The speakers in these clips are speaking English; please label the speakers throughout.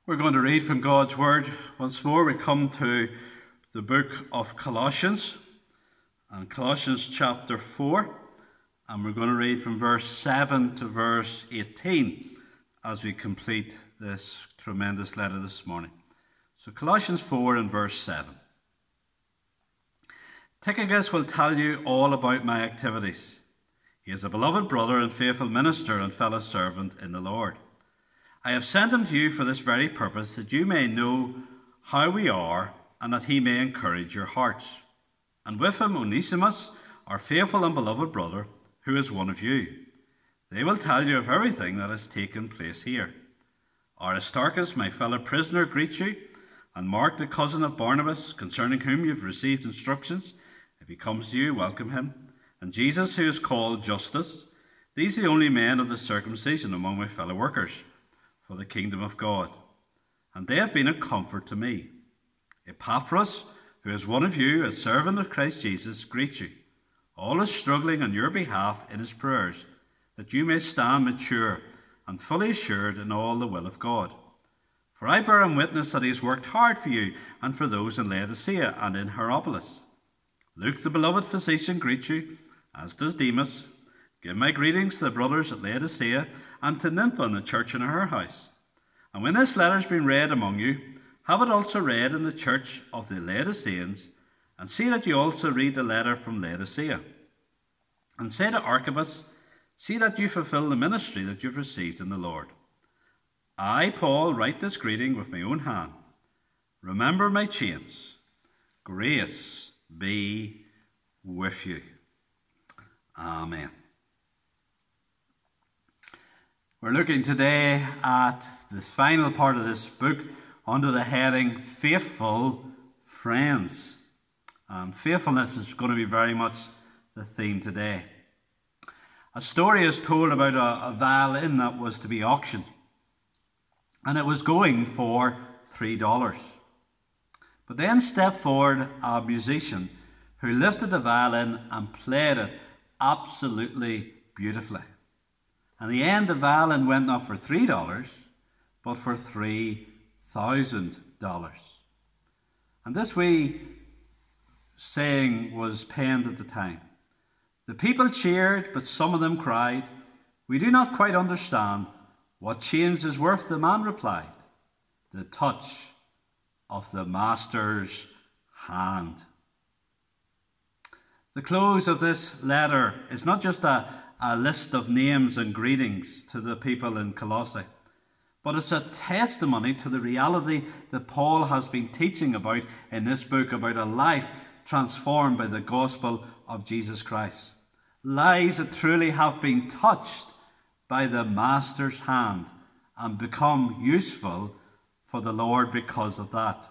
Speaker 1: We're going to read from God's Word. Once more, we come to the book of Colossians, and Colossians chapter 4, and we're going to read from verse 7 to verse 18 as we complete this tremendous letter this morning. So Colossians 4 and verse 7. Tychicus will tell you all about my activities. He is a beloved brother and faithful minister and fellow servant in the Lord. I have sent him to you for this very purpose, that you may know how we are, and that he may encourage your hearts. And with him Onesimus, our faithful and beloved brother, who is one of you. They will tell you of everything that has taken place here. Aristarchus, my fellow prisoner, greets you, and Mark, the cousin of Barnabas, concerning whom you have received instructions. If he comes to you, welcome him. And Jesus, who is called Justus. These are the only men of the circumcision among my fellow workers for the kingdom of God, and they have been a comfort to me. Epaphras, who is one of you, a servant of Christ Jesus, greets you, always struggling on your behalf in his prayers, that you may stand mature and fully assured in all the will of God. For I bear him witness that he has worked hard for you and for those in Laodicea and in Hierapolis. Luke, the beloved physician, greets you, as does Demas. Give my greetings to the brothers at Laodicea and to Nympha and the church in her house. And when this letter has been read among you, have it also read in the church of the Laodiceans, and see that you also read the letter from Laodicea. And say to Archippus, see that you fulfill the ministry that you've received in the Lord. I, Paul, write this greeting with my own hand. Remember my chains. Grace be with you. Amen. We're looking today at the final part of this book under the heading Faithful Friends. And faithfulness is going to be very much the theme today. A story is told about a violin that was to be auctioned, and it was going for $3. But then stepped forward a musician who lifted the violin and played it absolutely beautifully. In the end, the violin went not for $3, but for $3,000. And this wee saying was penned at the time. The people cheered, but some of them cried, we do not quite understand what change is worth. The man replied, the touch of the master's hand. The close of this letter is not just a list of names and greetings to the people in Colossae, but it's a testimony to the reality that Paul has been teaching about in this book, about a life transformed by the gospel of Jesus Christ. Lives that truly have been touched by the Master's hand and become useful for the Lord because of that.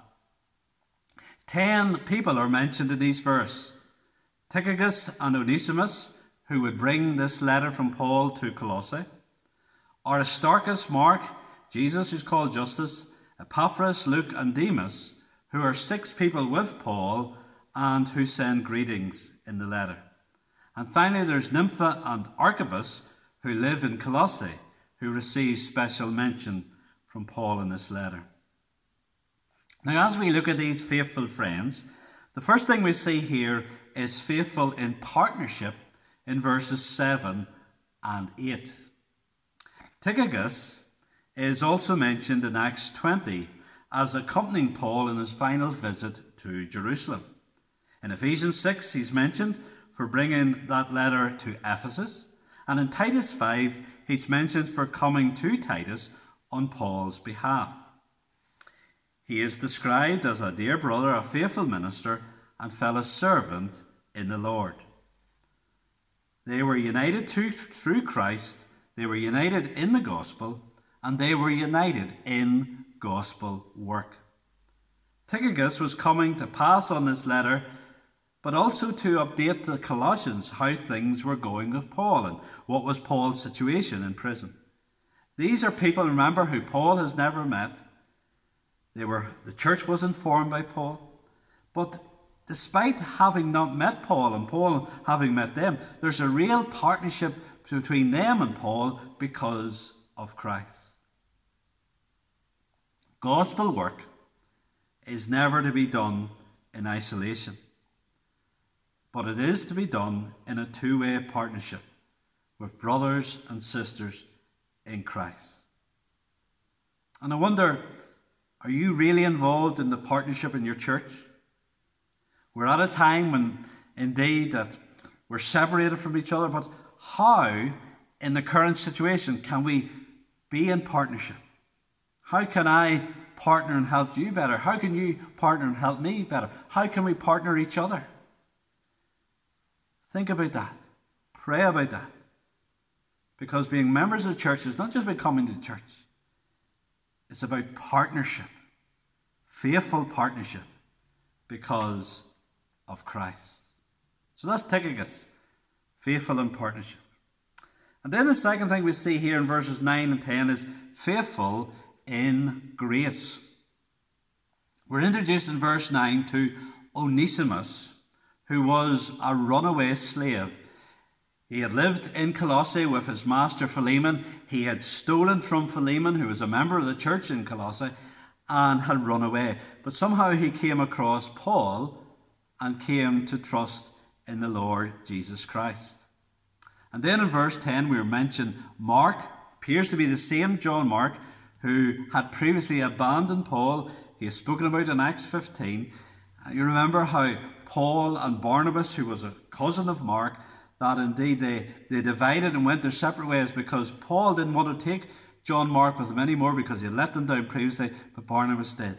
Speaker 1: 10 people are mentioned in these verses. Tychicus and Onesimus, who would bring this letter from Paul to Colossae. Aristarchus, Mark, Jesus, who's called Justus, Epaphras, Luke, and Demas, who are 6 people with Paul and who send greetings in the letter. And finally, there's Nympha and Archippus, who live in Colossae, who receive special mention from Paul in this letter. Now, as we look at these faithful friends, the first thing we see here is faithful in partnership in verses 7 and 8. Tychicus is also mentioned in Acts 20 as accompanying Paul in his final visit to Jerusalem. In Ephesians 6, he's mentioned for bringing that letter to Ephesus, and in Titus 5, he's mentioned for coming to Titus on Paul's behalf. He is described as a dear brother, a faithful minister, and fellow servant in the Lord. They were united through Christ, they were united in the gospel, and they were united in gospel work. Tychicus was coming to pass on this letter, but also to update the Colossians how things were going with Paul and what was Paul's situation in prison. These are people, remember, who Paul has never met. The church was informed by Paul, but despite having not met Paul and Paul having met them, there's a real partnership between them and Paul because of Christ. gospel work is never to be done in isolation, but it is to be done in a two-way partnership with brothers and sisters in Christ. And I wonder, are you really involved in the partnership in your church? We're at a time when, indeed, that we're separated from each other, but how, in the current situation, can we be in partnership? How can I partner and help you better? How can you partner and help me better? How can we partner each other? Think about that. Pray about that. Because being members of the church is not just about coming to church. It's about partnership. Faithful partnership because of Christ. So that's Tychicus. Faithful in partnership. And then the second thing we see here in verses 9 and 10 is faithful in grace. We're introduced in verse 9 to Onesimus, who was a runaway slave. He had lived in Colossae with his master Philemon. He had stolen from Philemon, who was a member of the church in Colossae, and had run away. But somehow he came across Paul and came to trust in the Lord Jesus Christ. And then in verse 10 we mention Mark, appears to be the same John Mark, who had previously abandoned Paul. He is spoken about in Acts 15. You remember how Paul and Barnabas, who was a cousin of Mark, that indeed they divided and went their separate ways because Paul didn't want to take John Mark with him anymore because he had let them down previously, but Barnabas did.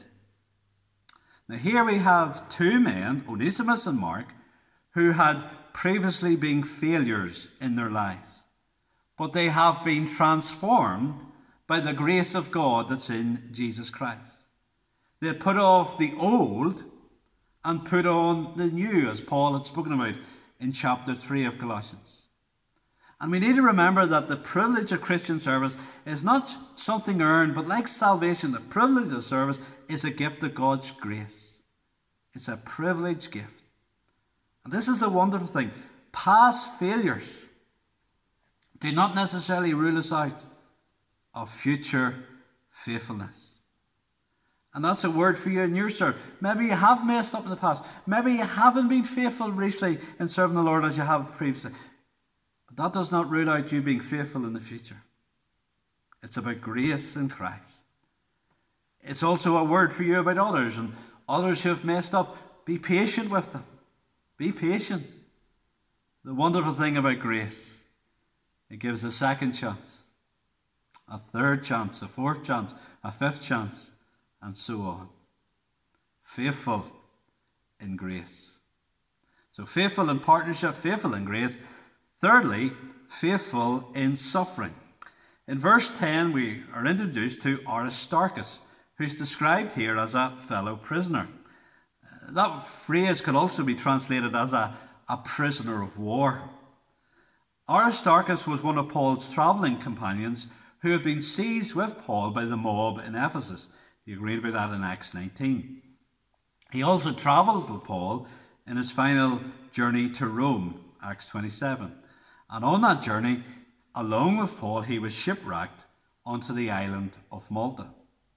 Speaker 1: Now here we have two men, Onesimus and Mark, who had previously been failures in their lives, but they have been transformed by the grace of God that's in Jesus Christ. They put off the old and put on the new, as Paul had spoken about in chapter 3 of Colossians. And we need to remember that the privilege of Christian service is not something earned, but like salvation, the privilege of service is a gift of God's grace. It's a privileged gift. And this is the wonderful thing. Past failures do not necessarily rule us out of future faithfulness. And that's a word for you in your service. Maybe you have messed up in the past. Maybe you haven't been faithful recently in serving the Lord as you have previously. But that does not rule out you being faithful in the future. It's about grace in Christ. It's also a word for you about others, and others who have messed up. Be patient with them. Be patient. The wonderful thing about grace, it gives a second chance, a third chance, a fourth chance, a fifth chance, and so on. Faithful in grace. So faithful in partnership, faithful in grace. Thirdly, faithful in suffering. In verse 10 we are introduced to Aristarchus, who's described here as a fellow prisoner. That phrase could also be translated as a prisoner of war. Aristarchus was one of Paul's travelling companions who had been seized with Paul by the mob in Ephesus. You can read about that in Acts 19. He also travelled with Paul in his final journey to Rome, Acts 27. And on that journey, along with Paul, he was shipwrecked onto the island of Malta.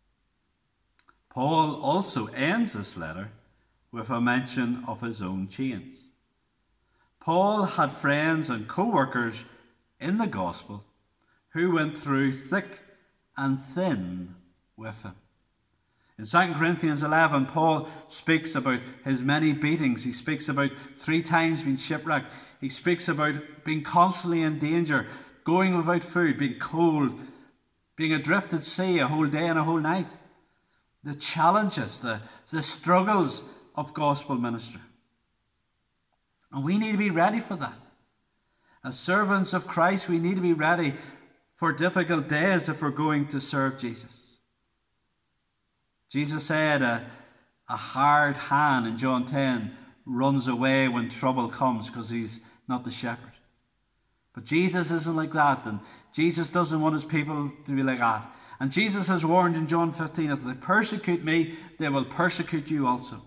Speaker 1: Paul also ends this letter with a mention of his own chains. Paul had friends and co-workers in the gospel who went through thick and thin with him. In 2 Corinthians 11, Paul speaks about his many beatings. He speaks about 3 times being shipwrecked. He speaks about being constantly in danger, going without food, being cold, being adrift at sea a whole day and a whole night. The challenges, the struggles of gospel ministry. And we need to be ready for that. As servants of Christ, we need to be ready for difficult days if we're going to serve Jesus. Jesus said a hard hand in John 10 runs away when trouble comes because he's not the shepherd. But Jesus isn't like that, and Jesus doesn't want his people to be like that. And Jesus has warned in John 15, if they persecute me, they will persecute you also.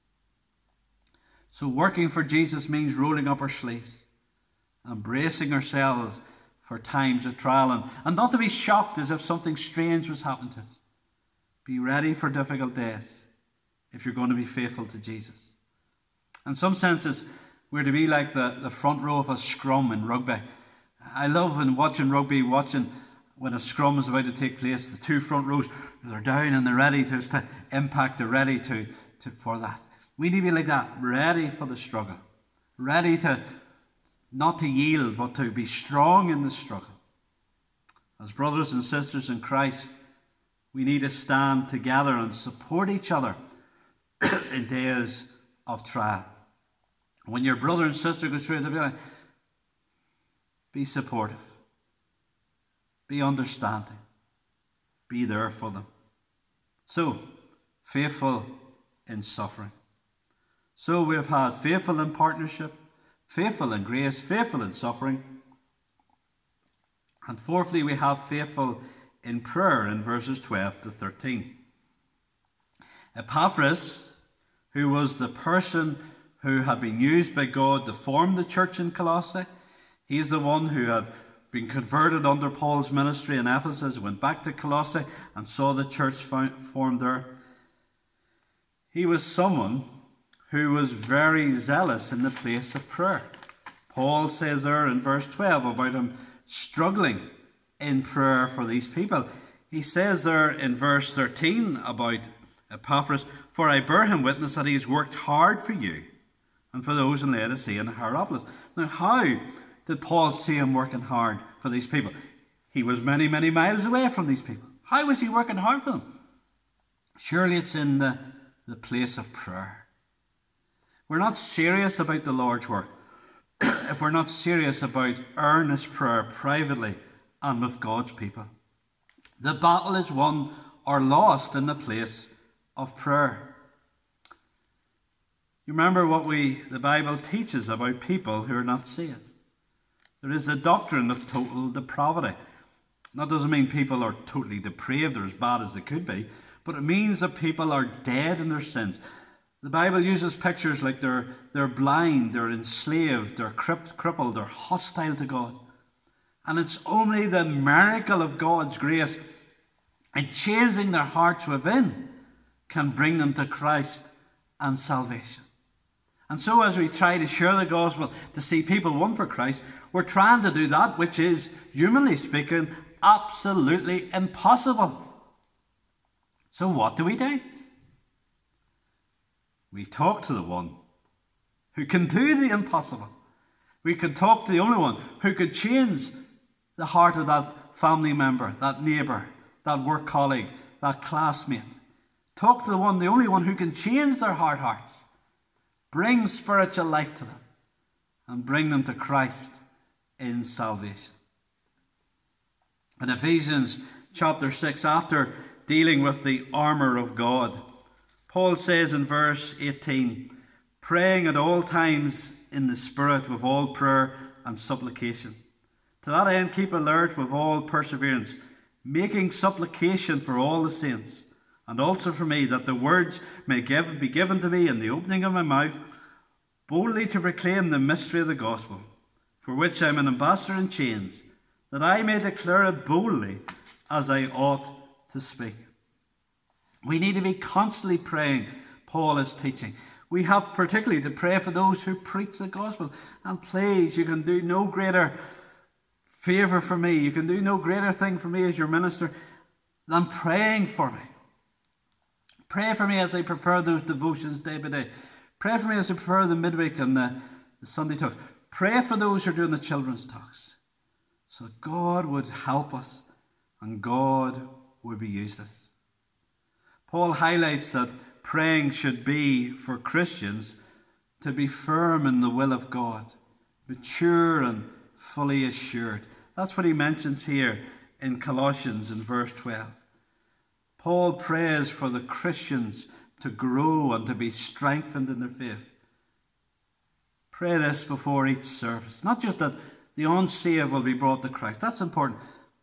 Speaker 1: So working for Jesus means rolling up our sleeves and bracing ourselves for times of trial, and not to be shocked as if something strange was happening to us. Be ready for difficult days if you're going to be faithful to Jesus. In some senses, we're to be like the front row of a scrum in rugby. I love in watching rugby, watching when a scrum is about to take place, the two front rows, they're down and they're ready to impact, they're ready for that. We need to be like that, ready for the struggle, ready to not to yield, but to be strong in the struggle. As brothers and sisters in Christ, we need to stand together and support each other in days of trial. When your brother and sister goes through it, be supportive, be understanding, be there for them. So, faithful in suffering. So we have had faithful in partnership, faithful in grace, faithful in suffering. And fourthly, we have faithful in prayer in verses 12 to 13. Epaphras, who was the person who had been used by God to form the church in Colossae, he's the one who had been converted under Paul's ministry in Ephesus, went back to Colossae and saw the church formed there. He was someone who was very zealous in the place of prayer. Paul says there in verse 12 about him struggling in prayer for these people. He says there in verse 13 about Epaphras, "For I bear him witness that he has worked hard for you and for those in Laodicea and Hierapolis." Now, how did Paul see him working hard for these people? He was many, many miles away from these people. How was he working hard for them? Surely it's in the place of prayer. We're not serious about the Lord's work if we're not serious about earnest prayer privately and with God's people. The battle is won or lost in the place of prayer. You remember what the Bible teaches about people who are not saved. There is a doctrine of total depravity. That doesn't mean people are totally depraved or as bad as they could be, but it means that people are dead in their sins. The Bible uses pictures like they're blind, they're enslaved, they're crippled, they're hostile to God. And it's only the miracle of God's grace and changing their hearts within can bring them to Christ and salvation. And so as we try to share the gospel, to see people won for Christ, we're trying to do that which is, humanly speaking, absolutely impossible. So what do? We talk to the one who can do the impossible. We can talk to the only one who could change the heart of that family member, that neighbour, that work colleague, that classmate. Talk to the only one who can change their hard hearts, bring spiritual life to them, and bring them to Christ in salvation. In Ephesians chapter 6, after dealing with the armour of God, Paul says in verse 18, "Praying at all times in the Spirit with all prayer and supplication. To that end keep alert with all perseverance, making supplication for all the saints, and also for me, that the words may be given to me in the opening of my mouth, boldly to proclaim the mystery of the gospel, for which I am an ambassador in chains, that I may declare it boldly as I ought to speak." We need to be constantly praying, Paul is teaching. We have particularly to pray for those who preach the gospel. And please, you can do no greater favour for me, you can do no greater thing for me as your minister than praying for me. Pray for me as I prepare those devotions day by day. Pray for me as I prepare the midweek and the Sunday talks. Pray for those who are doing the children's talks, so that God would help us and God would be used us. Paul highlights that praying should be for Christians to be firm in the will of God, mature and fully assured. That's what he mentions here in Colossians in verse 12. Paul prays for the Christians to grow and to be strengthened in their faith. Pray this before each service. Not just that the unsaved will be brought to Christ. That's important.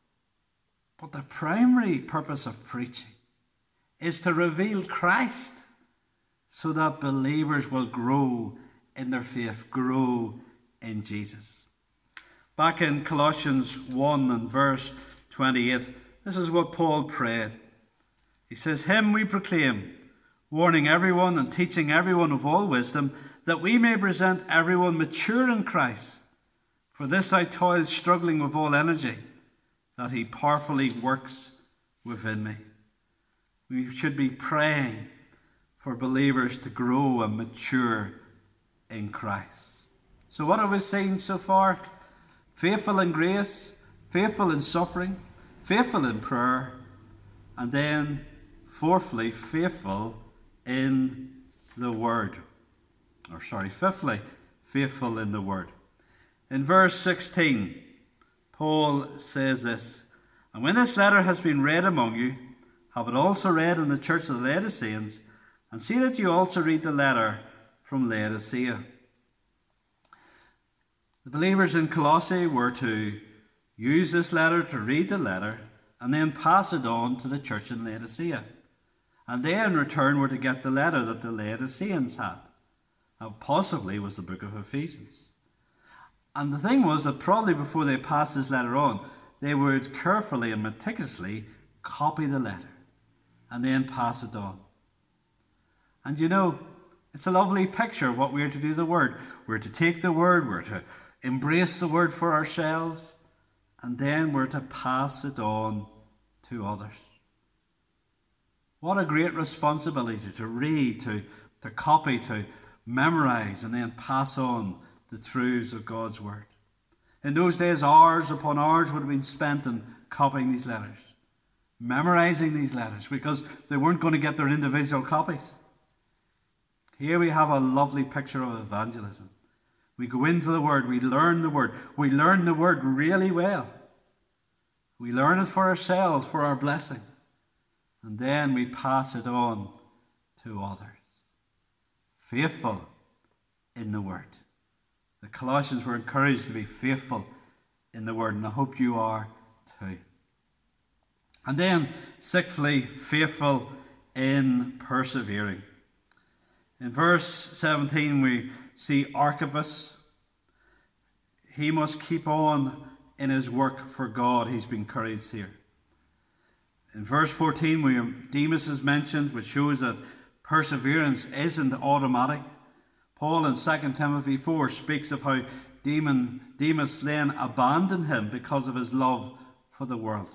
Speaker 1: But the primary purpose of preaching is to reveal Christ so that believers will grow in their faith, grow in Jesus. Back in Colossians 1 and verse 28, this is what Paul prayed. He says, "Him we proclaim, warning everyone and teaching everyone of all wisdom, that we may present everyone mature in Christ. For this I toil, struggling with all energy, that he powerfully works within me." We should be praying for believers to grow and mature in Christ. So what have we seen so far? Faithful in grace, faithful in suffering, faithful in prayer, and then fourthly, faithful in the word. Fifthly, faithful in the word. In verse 16, Paul says this, "And when this letter has been read among you, have it also read in the church of the Laodiceans, and see that you also read the letter from Laodicea." The believers in Colossae were to use this letter, to read the letter, and then pass it on to the church in Laodicea. And they in return were to get the letter that the Laodiceans had. That possibly was the book of Ephesians. And the thing was that probably before they passed this letter on, they would carefully and meticulously copy the letter and then pass it on. And you know, it's a lovely picture of what we're to do with the word. We're to take the word, we're to embrace the word for ourselves, and then we're to pass it on to others. What a great responsibility to read, to copy, to memorize, and then pass on the truths of God's word. In those days, hours upon hours would have been spent in copying these letters, memorizing these letters, because they weren't going to get their individual copies. Here we have a lovely picture of evangelism. We go into the word, we learn the word. We learn the word really well. We learn it for ourselves, for our blessing. And then we pass it on to others. Faithful in the word. The Colossians were encouraged to be faithful in the word, and I hope you are too. And then, sixthly, faithful in persevering. In verse 17, we see Archippus. He must keep on in his work for God. He's been encouraged here. In verse 14, Demas is mentioned, which shows that perseverance isn't automatic. Paul in 2 Timothy 4 speaks of how Demas then abandoned him because of his love for the world.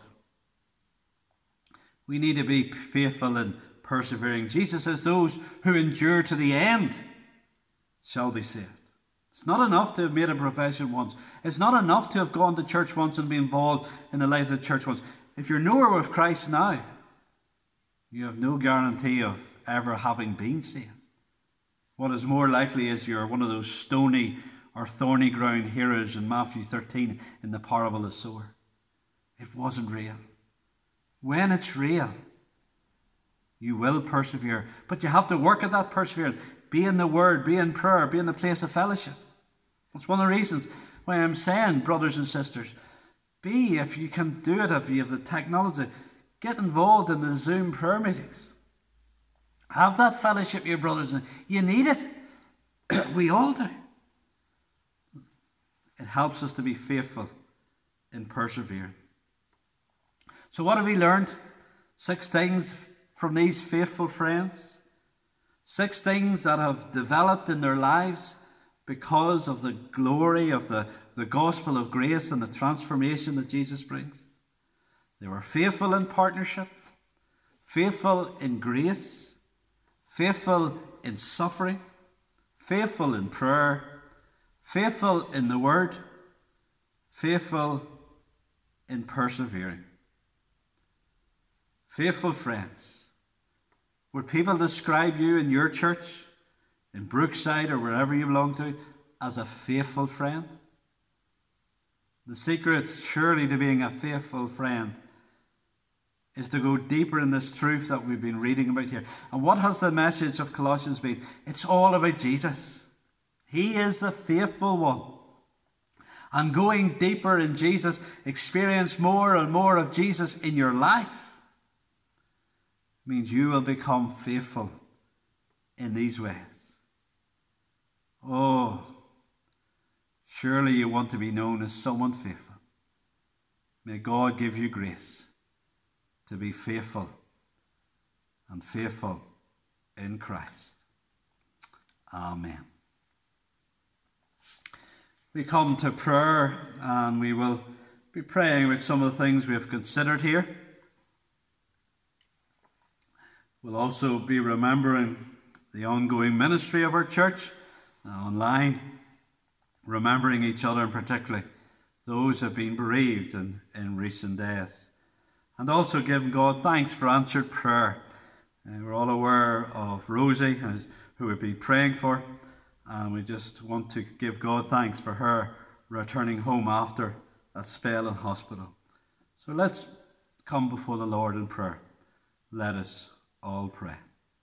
Speaker 1: We need to be faithful in persevering. Jesus says those who endure to the end shall be saved. It's not enough to have made a profession once. It's not enough to have gone to church once and be involved in the life of the church once. If you're nowhere with Christ now, you have no guarantee of ever having been saved. What is more likely is you're one of those stony or thorny ground heroes in Matthew 13 in the parable of the sower. It wasn't real. When it's real, you will persevere. But you have to work at that perseverance. Be in the word, be in prayer, be in the place of fellowship. That's one of the reasons why I'm saying, brothers and sisters, if you can do it, if you have the technology, get involved in the Zoom prayer meetings. Have that fellowship with your brothers. You need it. We all do. It helps us to be faithful in persevering. So what have we learned? 6 things from these faithful friends. 6 things that have developed in their lives because of the glory of the gospel of grace and the transformation that Jesus brings. They were faithful in partnership, faithful in grace, faithful in suffering, faithful in prayer, faithful in the word, faithful in persevering. Faithful friends. Would people describe you in your church, in Brookside or wherever you belong to, as a faithful friend? The secret, surely, to being a faithful friend is to go deeper in this truth that we've been reading about here. And what has the message of Colossians been? It's all about Jesus. He is the faithful one. And going deeper in Jesus, experience more and more of Jesus in your life, means you will become faithful in these ways. Oh, surely you want to be known as someone faithful. May God give you grace to be faithful and faithful in Christ. Amen. We come to prayer, and we will be praying with some of the things we have considered here. We'll also be remembering the ongoing ministry of our church online, remembering each other, and particularly those who have been bereaved in recent days, and also giving God thanks for answered prayer. We're all aware of Rosie, who we've been praying for, and we just want to give God thanks for her returning home after that spell in hospital. So let's come before the Lord in prayer. Let us all pray.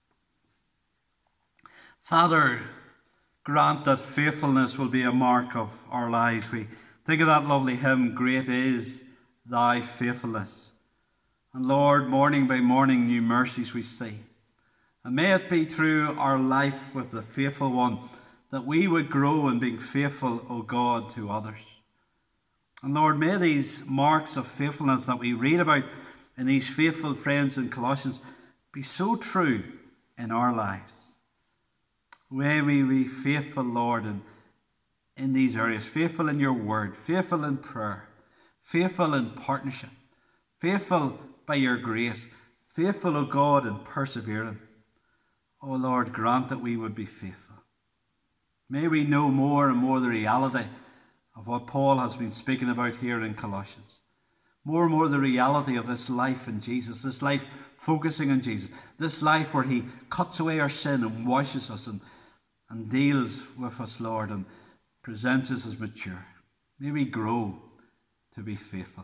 Speaker 1: Father, grant that faithfulness will be a mark of our lives. We think of that lovely hymn, "Great is thy faithfulness." And Lord, morning by morning new mercies we see. And may it be through our life with the faithful one that we would grow in being faithful, O God, to others. And Lord, may these marks of faithfulness that we read about in these faithful friends in Colossians be so true in our lives. May we be faithful, Lord, in these areas, faithful in your word, faithful in prayer, faithful in partnership, faithful by your grace, faithful, O God, in persevering. O Lord, grant that we would be faithful. May we know more and more the reality of what Paul has been speaking about here in Colossians. More and more the reality of this life in Jesus, this life focusing on Jesus, this life where he cuts away our sin and washes us and deals with us, Lord, and presents us as mature. May we grow to be faithful.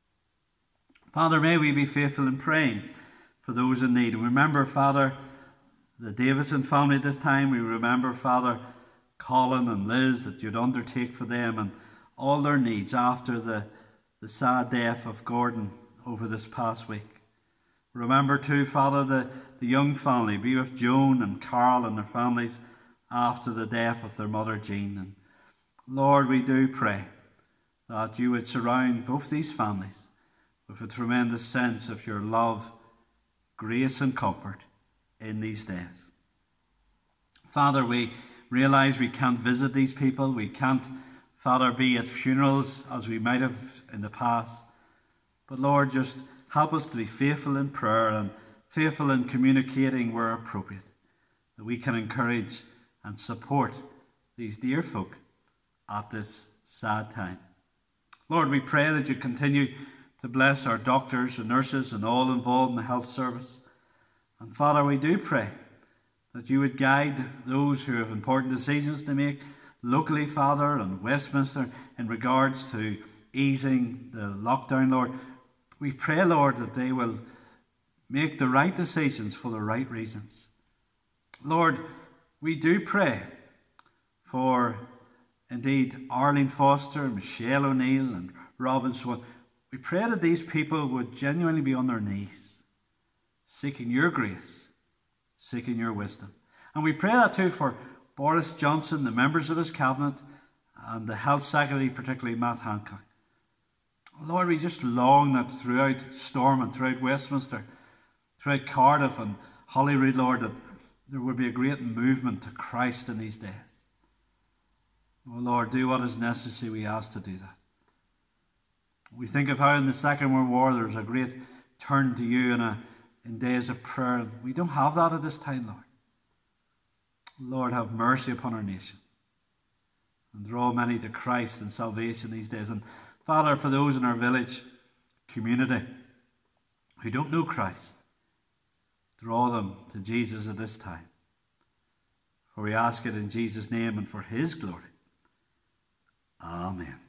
Speaker 1: Father, may we be faithful in praying for those in need. Remember, Father, the Davidson family at this time. We remember, Father, Colin and Liz, that you'd undertake for them and all their needs after the sad death of Gordon over this past week. Remember too, Father, the young family. Be with Joan and Carl and their families after the death of their mother Jean. And Lord, we do pray that you would surround both these families with a tremendous sense of your love, grace and comfort in these days. Father, we realise we can't visit these people. We can't, Father, be at funerals as we might have in the past. But Lord, just help us to be faithful in prayer and faithful in communicating where appropriate, that we can encourage and support these dear folk at this sad time. Lord, we pray that you continue to bless our doctors and nurses and all involved in the health service. And Father, we do pray that you would guide those who have important decisions to make locally, Father, and Westminster in regards to easing the lockdown, Lord. We pray, Lord, that they will make the right decisions for the right reasons. Lord, we do pray for, indeed, Arlene Foster, Michelle O'Neill and Robin Swan. We pray that these people would genuinely be on their knees, seeking your grace, seeking your wisdom. And we pray that too for Boris Johnson, the members of his cabinet, and the Health Secretary, particularly Matt Hancock. Lord, we just long that throughout Stormont, throughout Westminster, throughout Cardiff and Holyrood, Lord, that there would be a great movement to Christ in these days. Oh Lord, do what is necessary, we ask to do that. We think of how in the Second World War there was a great turn to you in days of prayer. We don't have that at this time, Lord. Lord, have mercy upon our nation and draw many to Christ and salvation these days. And Father, for those in our village community who don't know Christ, draw them to Jesus at this time. For we ask it in Jesus' name and for his glory. Amen.